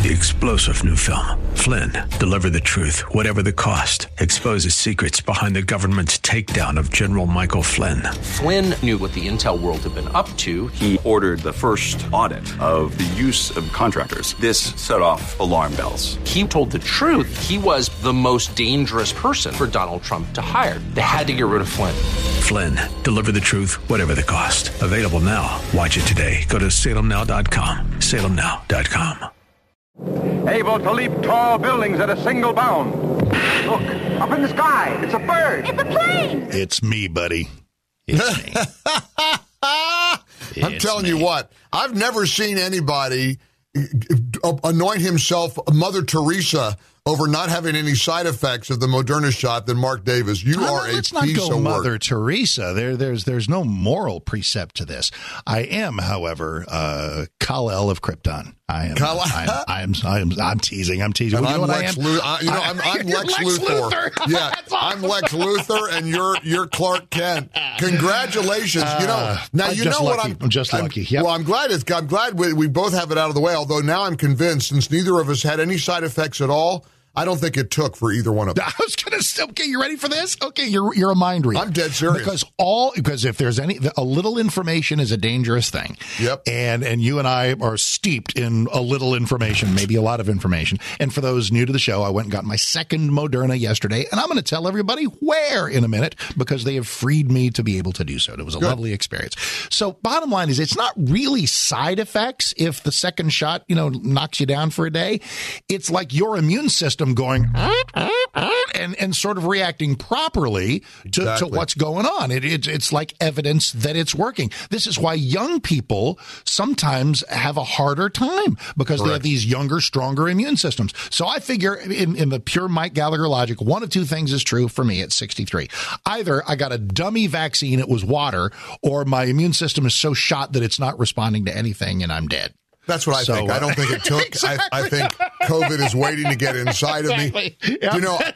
The explosive new film, Flynn, deliver the truth, whatever the cost, exposes secrets behind the government's takedown of General Michael Flynn. Flynn knew what the intel world had been up to. He ordered the first audit of the use of contractors. This set off alarm bells. He told the truth. He was the most dangerous person for Donald Trump to hire. They had to get rid of Flynn. Flynn, deliver the truth, whatever the cost. Available now. Watch it today. Go to salemnow.com. salemnow.com. Able to leap tall buildings at a single bound. Look, up in the sky. It's a bird. It's a plane. It's me, buddy. It's me. I'm telling you what, I've never seen anybody anoint himself Mother Teresa over not having any side effects of the Moderna shot than Mark Davis. You are a piece of work. Let's not go Mother Teresa. There's no moral precept to this. I am, however, Kal-El of Krypton. I'm teasing. I'm teasing. And you know I'm what Lex I am? I'm Lex Luthor. Yeah, I'm Lex Luthor, and you're Clark Kent. Congratulations. Now you know what I'm just lucky. Yep. Well, I'm glad we both have it out of the way. Although now I'm convinced, since neither of us had any side effects at all, I don't think it took for either one of us. I was going to say, okay, you ready for this? Okay, you're a mind reader. I'm dead serious. Because if there's a little information is a dangerous thing. Yep. And you and I are steeped in a little information, maybe a lot of information. And for those new to the show, I went and got my second Moderna yesterday, and I'm going to tell everybody where in a minute because they have freed me to be able to do so. It was a lovely experience. So bottom line is it's not really side effects if the second shot, knocks you down for a day. It's like your immune system going and sort of reacting properly to what's going on. It's like evidence that it's working. This is why young people sometimes have a harder time because they have these younger, stronger immune systems. So I figure in the pure Mike Gallagher logic, one of two things is true for me at 63. Either I got a dummy vaccine, it was water, or my immune system is so shot that it's not responding to anything and I'm dead. That's what I think. I don't think it took. Exactly. I think COVID is waiting to get inside of me. Yep.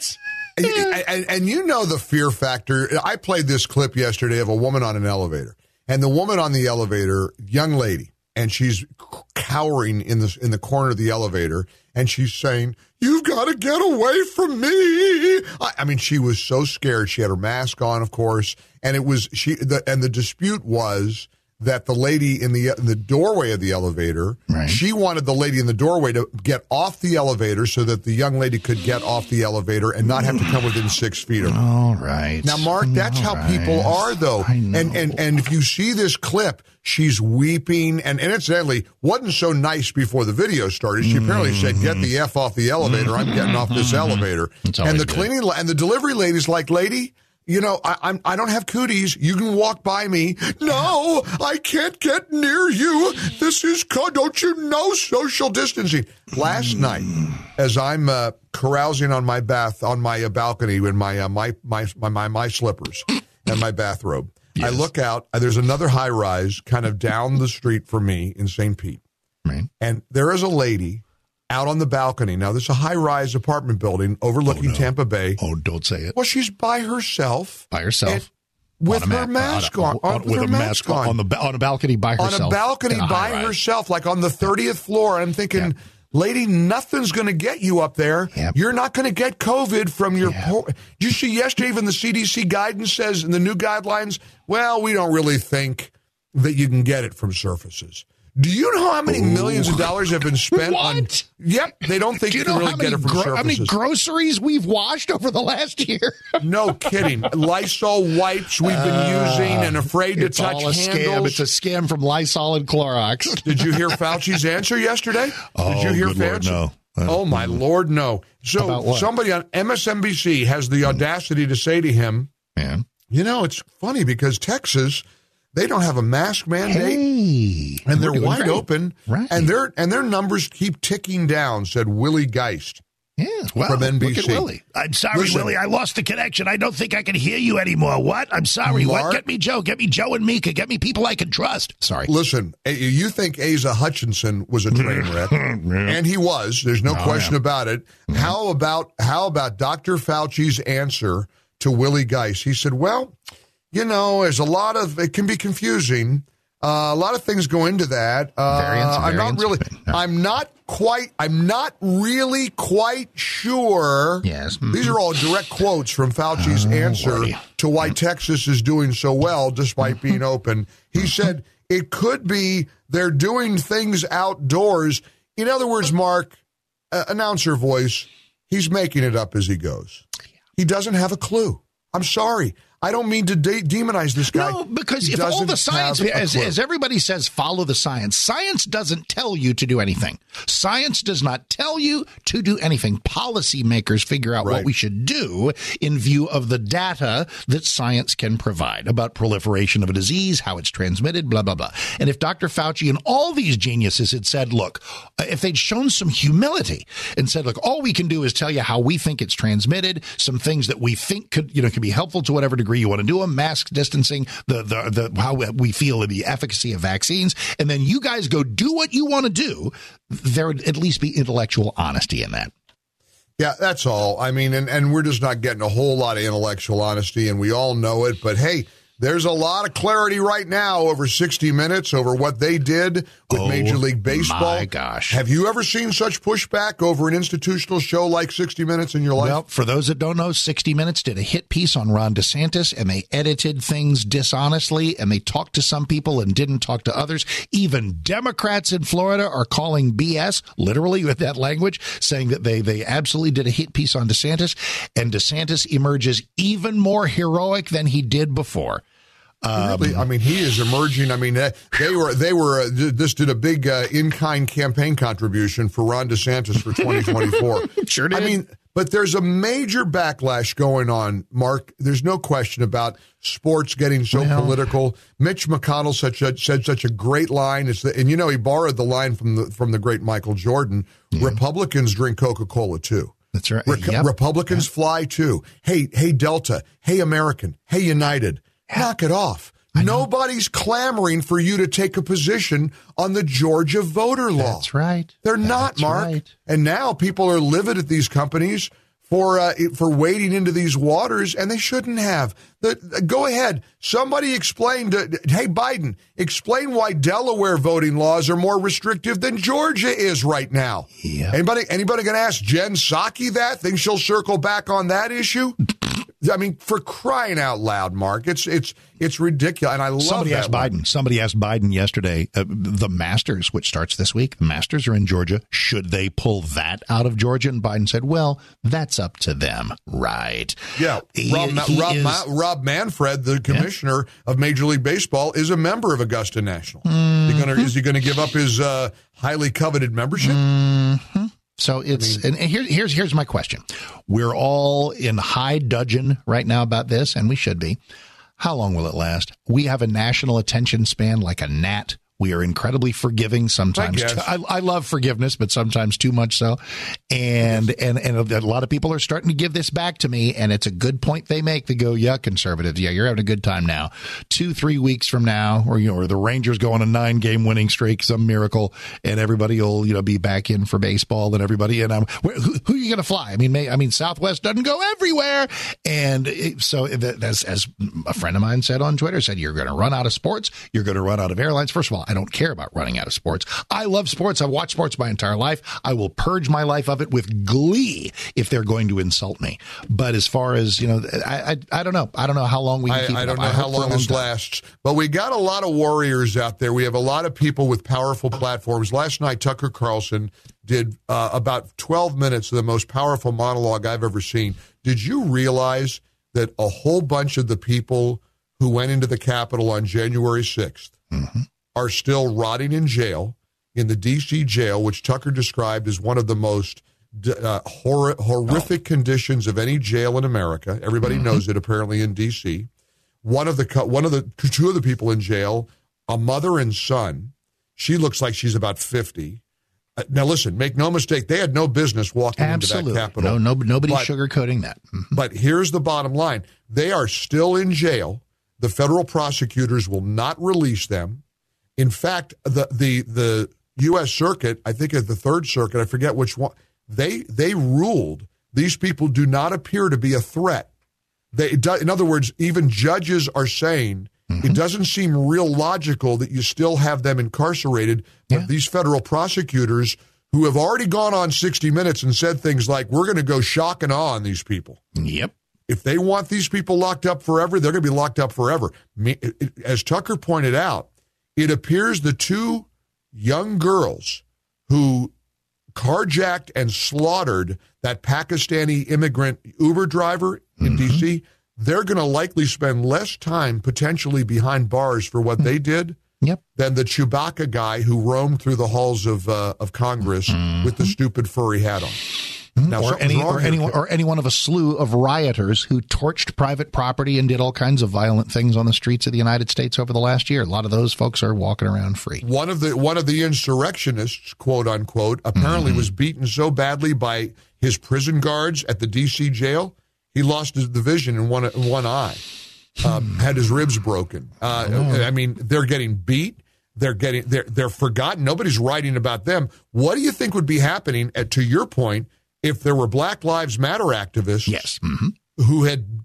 And the fear factor. I played this clip yesterday of a woman on an elevator. And the woman on the elevator, young lady, and she's cowering in the corner of the elevator, and she's saying, "You've got to get away from me." I mean, she was so scared. She had her mask on, of course, and the dispute was that the lady in the doorway of the elevator, she wanted the lady in the doorway to get off the elevator so that the young lady could get off the elevator and not have to come within 6 feet of her. All right. Now, Mark, that's how people are, though. I know. And if you see this clip, she's weeping, and incidentally, wasn't so nice before the video started. She apparently said, "Get the F off the elevator. I'm getting off this elevator." And the cleaning and the delivery lady's like, "Lady, I don't have cooties. You can walk by me." "No, I can't get near you. This is don't you know social distancing?" Last night, as I'm carousing on my balcony in my slippers and my bathrobe, I look out. There's another high rise kind of down the street from me in St. Pete, and there is a lady out on the balcony. Now, this is a high-rise apartment building overlooking Tampa Bay. Oh, don't say it. Well, she's by herself. With her mask on. With her mask on. On a balcony by herself. On a balcony by herself, like on the 30th floor. I'm thinking, lady, nothing's going to get you up there. Yep. You're not going to get COVID from your... Did you see yesterday, even the CDC guidance says in the new guidelines, well, we don't really think that you can get it from surfaces. Do you know how many millions of dollars have been spent on... Yep, they don't think you can really get it from surfaces. How many groceries we've washed over the last year? No kidding. Lysol wipes we've been using and afraid to touch handles. Scam. It's a scam from Lysol and Clorox. Did you hear Fauci's answer yesterday? Did you hear Fauci? No. Oh, my Lord, no. So somebody on MSNBC has the audacity to say to him, it's funny because Texas... They don't have a mask mandate, and they're wide open, and their numbers keep ticking down," said Willie Geist. Yeah, well, from NBC. Look at Willie. I'm sorry, Willie. I lost the connection. I don't think I can hear you anymore. What? I'm sorry. Mark? What? Get me Joe. Get me Joe and Mika. Get me people I can trust. Sorry. Listen, you think Asa Hutchinson was a train wreck, and he was. There's no question about it. How about Dr. Fauci's answer to Willie Geist? He said, "Well, there's a lot of, it can be confusing. A lot of things go into that. I'm not really quite sure. Yes. These are all direct quotes from Fauci's answer to why Texas is doing so well despite being open. He said it could be they're doing things outdoors. In other words, Mark, announcer voice, he's making it up as he goes. He doesn't have a clue. I'm sorry. I don't mean to demonize this guy. No, because if all the science, as everybody says, follow the science. Science doesn't tell you to do anything. Science does not tell you to do anything. Policymakers figure out what we should do in view of the data that science can provide about proliferation of a disease, how it's transmitted, blah, blah, blah. And if Dr. Fauci and all these geniuses had said, look, if they'd shown some humility and said, look, all we can do is tell you how we think it's transmitted, some things that we think could be helpful to whatever degree you want to do them, mask distancing, the how we feel in the efficacy of vaccines, and then you guys go do what you want to do, there would at least be intellectual honesty in that. Yeah, that's all. I mean, and we're just not getting a whole lot of intellectual honesty, and we all know it, but hey, there's a lot of clarity right now over 60 Minutes over what they did with Major League Baseball. My gosh. Have you ever seen such pushback over an institutional show like 60 Minutes in your life? Well, for those that don't know, 60 Minutes did a hit piece on Ron DeSantis, and they edited things dishonestly, and they talked to some people and didn't talk to others. Even Democrats in Florida are calling BS, literally with that language, saying that they absolutely did a hit piece on DeSantis, and DeSantis emerges even more heroic than he did before. Really, I mean, he is emerging. I mean, this did a big in-kind campaign contribution for Ron DeSantis for 2024. Sure did. I mean, but there's a major backlash going on, Mark. There's no question about sports getting so political. Mitch McConnell said such a great line. And he borrowed the line from the great Michael Jordan. Yeah. Republicans drink Coca-Cola too. That's right. Republicans fly too. Hey, Delta. Hey, American. Hey, United. Knock it off. Nobody's clamoring for you to take a position on the Georgia voter law. That's right. They're not, Mark. Right. And now people are livid at these companies for wading into these waters, and they shouldn't have. Go ahead. Somebody explain hey, Biden, explain why Delaware voting laws are more restrictive than Georgia is right now. Yeah. Anybody going to ask Jen Psaki that? Think she'll circle back on that issue? I mean, for crying out loud, Mark, it's ridiculous, and I love Somebody asked Biden yesterday, the Masters, which starts this week, the Masters are in Georgia. Should they pull that out of Georgia? And Biden said, well, that's up to them, right? Yeah, Rob Manfred, the commissioner of Major League Baseball, is a member of Augusta National. Mm-hmm. Is he going to give up his highly coveted membership? Mm-hmm. So and here's my question. We're all in high dudgeon right now about this, and we should be. How long will it last? We have a national attention span like a gnat. We are incredibly forgiving sometimes. I love forgiveness, but sometimes too much so. And a lot of people are starting to give this back to me, and it's a good point they make. They go, yeah, conservatives, yeah, you're having a good time now. 2-3 weeks from now, or the Rangers go on a 9-game winning streak, some miracle, and everybody will be back in for baseball, and everybody. And who are you going to fly? I mean, Southwest doesn't go everywhere, and so as a friend of mine said on Twitter, said you're going to run out of sports, you're going to run out of airlines. First of all, I don't care about running out of sports. I love sports. I've watched sports my entire life. I will purge my life of it with glee if they're going to insult me. But as far as, I don't know. I don't know how long we can keep it up. I don't know how long this lasts. But we got a lot of warriors out there. We have a lot of people with powerful platforms. Last night, Tucker Carlson did about 12 minutes of the most powerful monologue I've ever seen. Did you realize that a whole bunch of the people who went into the Capitol on January 6th are still rotting in jail, in the D.C. jail, which Tucker described as one of the most horrific conditions of any jail in America. Everybody knows it, apparently, in D.C. Two of the people in jail, a mother and son. She looks like she's about 50. Now, listen, make no mistake, they had no business walking into that Capitol. Nobody's sugarcoating that. But here's the bottom line. They are still in jail. The federal prosecutors will not release them. In fact, the U.S. Circuit, I think at the Third Circuit, I forget which one, they ruled these people do not appear to be a threat. In other words, even judges are saying It doesn't seem real logical that you still have them incarcerated, but these federal prosecutors who have already gone on 60 Minutes and said things like, we're going to go shock and awe on these people. Yep. If they want these people locked up forever, they're going to be locked up forever. As Tucker pointed out, it appears the two young girls who carjacked and slaughtered that Pakistani immigrant Uber driver in D.C., they're going to likely spend less time potentially behind bars for what they did than the Chewbacca guy who roamed through the halls of Congress with the stupid furry hat on. Now, or any one of a slew of rioters who torched private property and did all kinds of violent things on the streets of the United States over the last year. A lot of those folks are walking around free. One of the insurrectionists, quote unquote, apparently was beaten so badly by his prison guards at the D.C. jail, he lost the vision in one eye, had his ribs broken. I mean, they're getting beat. They're forgotten. Nobody's writing about them. What do you think would be happening, to your point, if there were Black Lives Matter activists who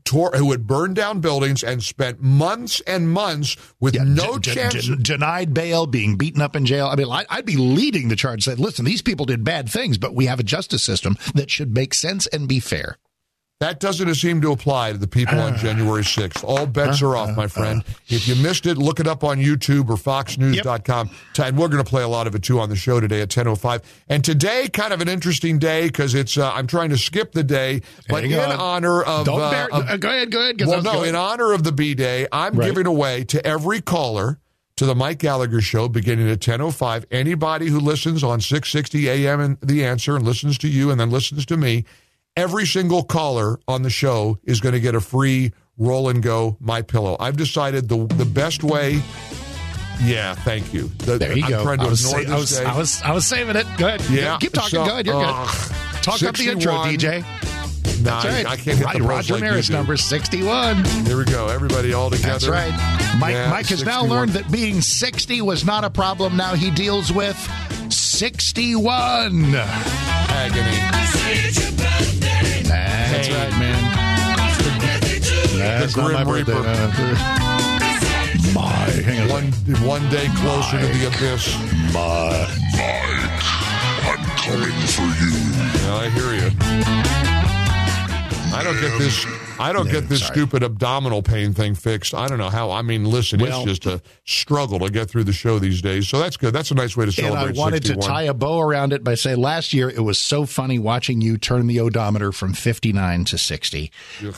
had burned down buildings and spent months and months with no chance, denied bail, being beaten up in jail? I mean, I'd be leading the charge. Said, listen, these people did bad things, but we have a justice system that should make sense and be fair. That doesn't seem to apply to the people on January 6th. All bets are off, my friend. If you missed it, look it up on YouTube or foxnews.com. And we're going to play a lot of it, too, on the show today at 10:05. And today, kind of an interesting day because it's I'm trying to skip the day. But in honor of... Go ahead. Well, no, in honor of the B-Day, I'm giving away to every caller to the Mike Gallagher Show beginning at 10:05. Anybody who listens on 660 AM and The Answer and listens to you and then listens to me, every single caller on the show is going to get a free Roll and Go MyPillow. I've decided the best way. Yeah, thank you. There you go. I'm trying to ignore this day. I was saving it. Go ahead. Yeah, keep talking. Go ahead. You're good. Talk up the intro, DJ. That's right. I can't hit the Roger Maris number 61. Here we go. Everybody all together. That's right. Mike has now learned that being 60 was not a problem. Now he deals with 61. Agony. That's right, man. That's not my birthday. One day closer to the abyss. Mike, I'm coming for you. Yeah, I hear you. I don't get this stupid abdominal pain thing fixed. I don't know how. I mean, listen, it's just a struggle to get through the show these days. So that's good. That's a nice way to celebrate 61. And I wanted to tie a bow around it by saying last year it was so funny watching you turn the odometer from 59 to 60.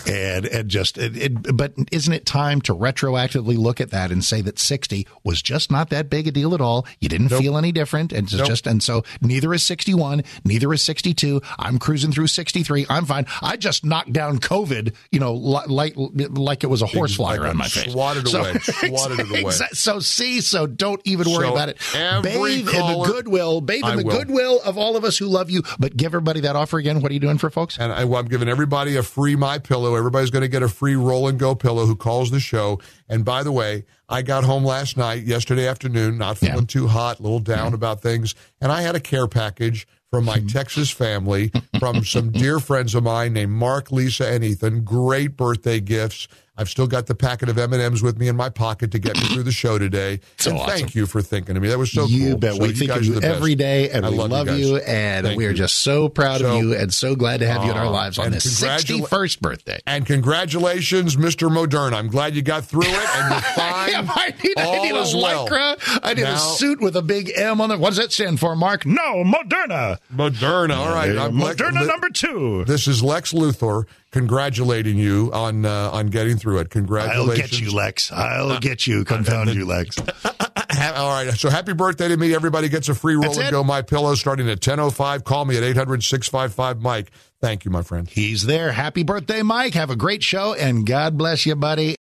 But isn't it time to retroactively look at that and say that 60 was just not that big a deal at all? You didn't feel any different. And and so neither is 61, neither is 62. I'm cruising through 63. I'm fine. I just knocked down COVID, like it was a horsefly around my face. Swatted it away. So don't even worry about it. Bathe in the goodwill of all of us who love you. But give everybody that offer again. What are you doing for folks? And I'm giving everybody a free MyPillow. Everybody's going to get a free Roll and Go pillow who calls the show. And by the way, I got home yesterday afternoon, not feeling too hot, a little down about things, and I had a care package from my Texas family, from some dear friends of mine named Mark, Lisa, and Ethan. Great birthday gifts. I've still got the packet of M&Ms with me in my pocket to get me through the show today. Awesome. Thank you for thinking of me. That was so cool. You bet. We think of you every day, and we love you, and we are just so proud of you and so glad to have you in our lives on this 61st birthday. And congratulations, Mr. Moderna. I'm glad you got through it, and you're fine. I need a lycra. I need a suit with a big M on it. What does that stand for, Mark? No, Moderna. Moderna. All right. Moderna number 2. This is Lex Luthor congratulating you on getting through it. Congratulations. I'll get you, Lex. I'll get you. Confound you, Lex. All right. So happy birthday to me. Everybody gets a free Roll and Go MyPillow starting at 10:05. Call me at 800-655-MIKE. Thank you, my friend. He's there. Happy birthday, Mike. Have a great show, and God bless you, buddy.